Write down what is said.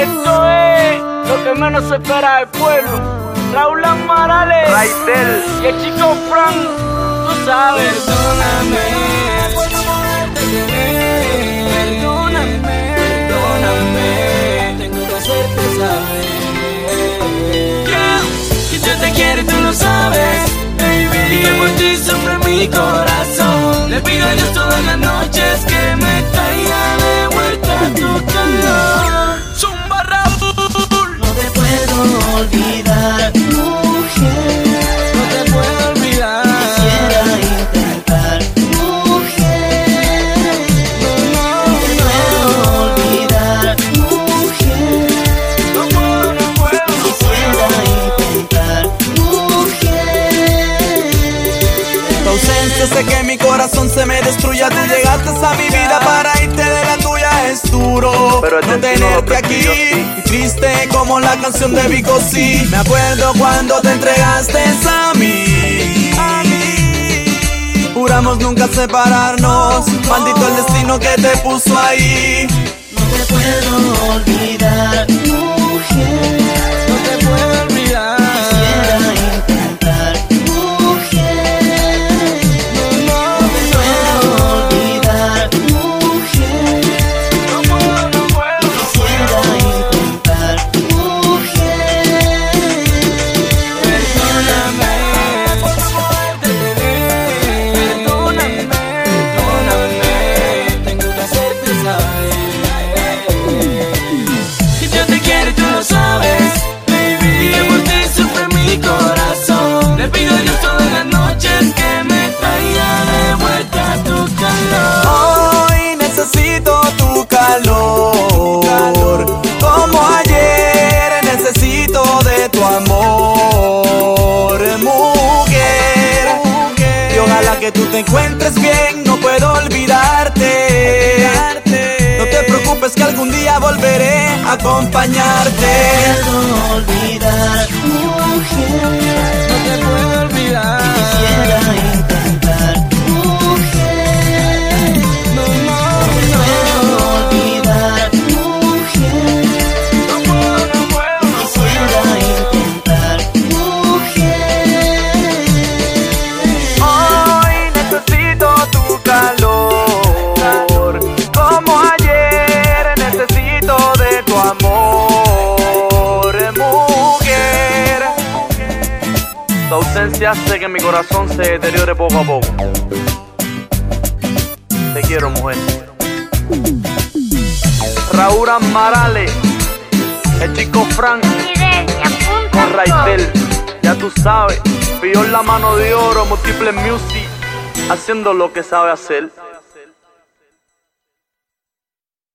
Esto es lo que menos se espera del pueblo. Raúl Amarales, Raidel y el chico Frank, tú sabes. Perdóname, tengo que hacerte saber que yo te quiero y tú lo sabes, baby, y que por ti sufre mi corazón. Le pido a Dios todas las noches que me traiga de vuelta tu calor. Zumba Raúl, no te puedo olvidar, mujer, no te puedo olvidar. quisiera intentar, mujer, no te puedo olvidar, mujer, No puedo. quisiera intentar, mujer. Tu ausencia hace que mi corazón se me destruya. Tú llegaste a mi vida para irte de la tuya. Es duro Pero no este no lo tenerte aquí, perdió, sí. y triste como la canción de Vico, sí. Me acuerdo cuando te entregaste a mí. Juramos nunca separarnos. Maldito el destino que te puso ahí. No te puedo olvidar, mujer, No te puedo olvidar. quisiera intentar, mujer, no te puedo olvidar, mujer, No puedo. quisiera intentar, mujer. Perdóname, tengo que hacerte saber que yo te quiero y tú lo sabes, baby, y que por ti sufre mi corazón. Le pido a Dios todas las noches que me traiga de vuelta tu calor. Hoy necesito tu calor, como ayer necesito de tu amor, mujer. Y ojalá que tú te encuentres bien, no puedo olvidarte. No te preocupes que algún día volveré a acompañarte. Puedo olvidar, mujer, No te puedo olvidar. quisiera intentar, mujer, No puedo olvidar, mujer, puedo. quisiera intentar, mujer. Hoy necesito tu calor, como ayer necesito de tu amor, mujer. Tu ausencia hace que mi corazón se deteriore poco a poco. Te quiero, mujer. Raúl Amarales, el chico Frank, con Raidel, ya tú sabes, pilló la mano de oro, Múltiple Music, haciendo lo que sabe hacer.